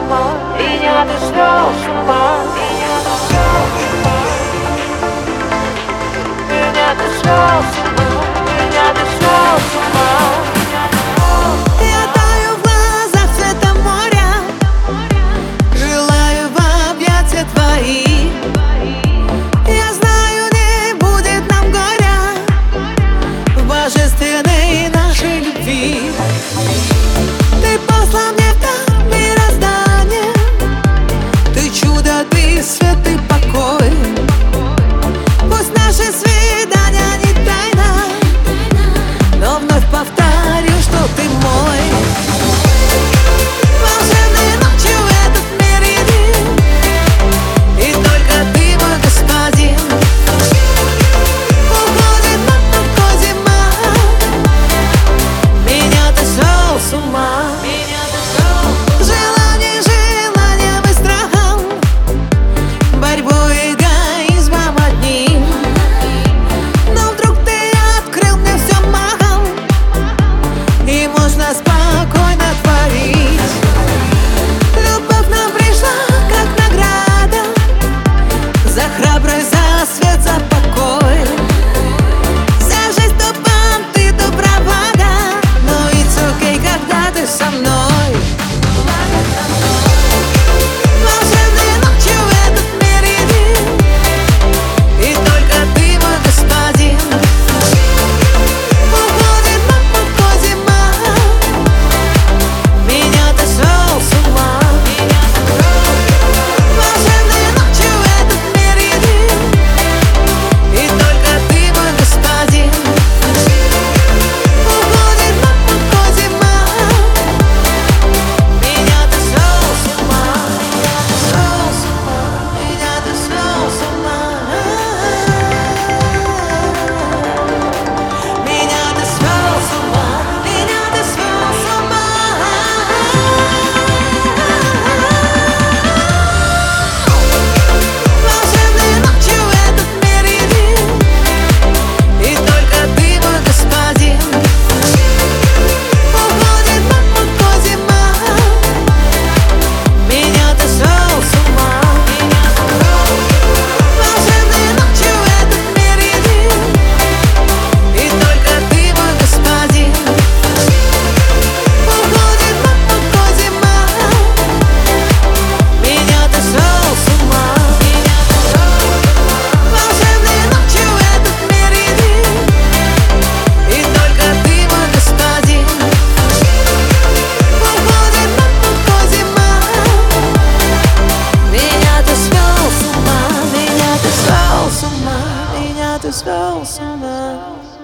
ума, меня ты свел с ума, меня ты свел с ума, меня ты свел с ума, меня ты свел с ума. Я таю в глазах цвета моря, желаю в объятия твои. Я знаю, не будет нам горя в божественной нашей любви. Ты послал мне в дар мироздания, ты чудо, ты свет, ты покой. Пусть наши свидания не тайна, но вновь повторю, что ты мой. Волшебной ночью этот мир един, и только ты мой господин. Уходит на покой зима, меня ты свел с ума. Желание желанием и страхом, борьбой эгоизмом одним. Но вдруг ты открыл мне все махом, и можно спокойно творить. Любовь нам пришла как награда за храбрость, за свет, за покой, за жизнь, то понты, то бравада. Но it's okay, когда ты со мной. Волшебной ночью этот мир един, и только ты мой господин. Уходит на покой зима, меня ты свел с ума. Волшебной ночью этот мир един, и только ты мой господин. Уходит на покой зима, меня ты свел с ума. Меня ты свел с ума. Меня ты свел с ума. Меня ты свел с ума. Волшебной ночью этот мир един, и только ты мой господин. Уходит на покой зима, меня ты свел с ума. Волшебной ночью этот мир един, и только ты мой господин. Уходит на покой зима, меня ты свел с ума. Волшебной ночью этот мир един, и только ты мой господин. Уходит на покой зима, меня ты свел с ума, меня ты свел с ума, меня ты свел с ума.